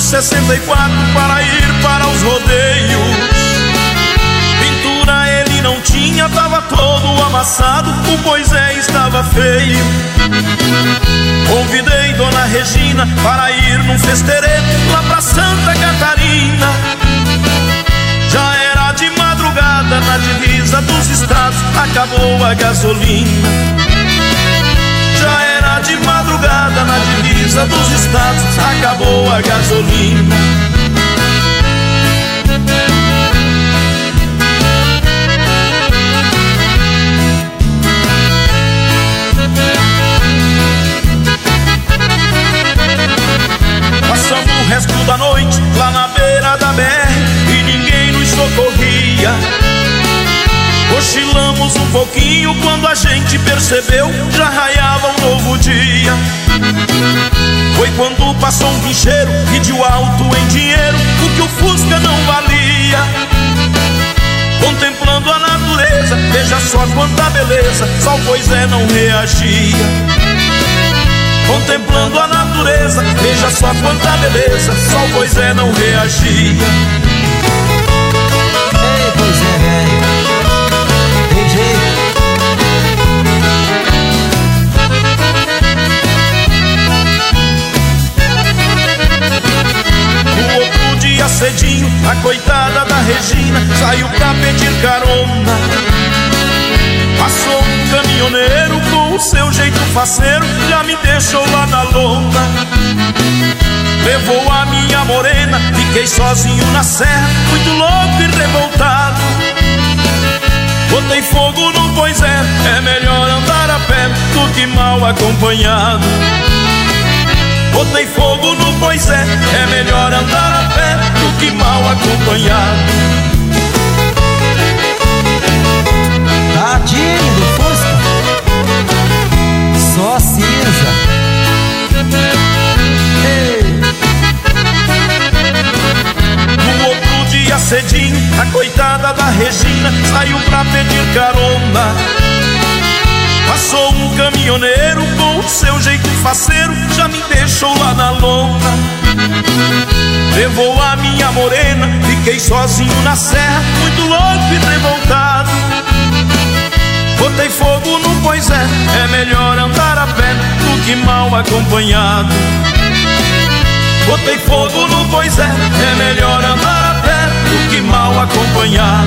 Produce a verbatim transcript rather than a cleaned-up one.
sessenta e quatro para ir para os rodeios. Pintura ele não tinha, tava todo amassado, o Poisé estava feio. Convidei Dona Regina para ir num festeirê lá pra Santa Catarina. Já era de madrugada na divisa dos estados, acabou a gasolina. Já era de madrugada na divisa dos estados, acabou a gasolina. Passamos o resto da noite lá na beira da B R e ninguém nos socorria. Cochilamos um pouquinho quando a gente percebeu, já raiava um novo dia. Foi quando passou um guincheiro, pediu alto em dinheiro o que o Fusca não valia. Contemplando a natureza, veja só quanta beleza, só o Poisé não reagia. Contemplando a natureza, veja só quanta beleza, só o Poisé não reagia. Ei, Poisé, velho, tem jeito. No outro dia cedinho, a coitada da Regina saiu pra pedir carona. Passou um caminhoneiro com o seu jeito faceiro, já me deixou lá na lona. Levou a minha morena, fiquei sozinho na serra, muito louco e revoltado. Botei fogo no Poisé, é melhor andar a pé do que mal acompanhado. Botei fogo no Poisé, é melhor andar a pé do que mal acompanhado. Tadinho do Fusca, só cinza. Ei. No outro dia cedinho, a coitada da Regina saiu pra pedir carona. Passou um caminhoneiro com o seu jeito faceiro, já me deixou lá na lona. Levou a minha morena, fiquei sozinho na serra, muito louco e revoltado. Botei fogo no Poisé, é melhor andar a pé do que mal acompanhado. Botei fogo no Poisé, é melhor andar a pé do que mal acompanhado.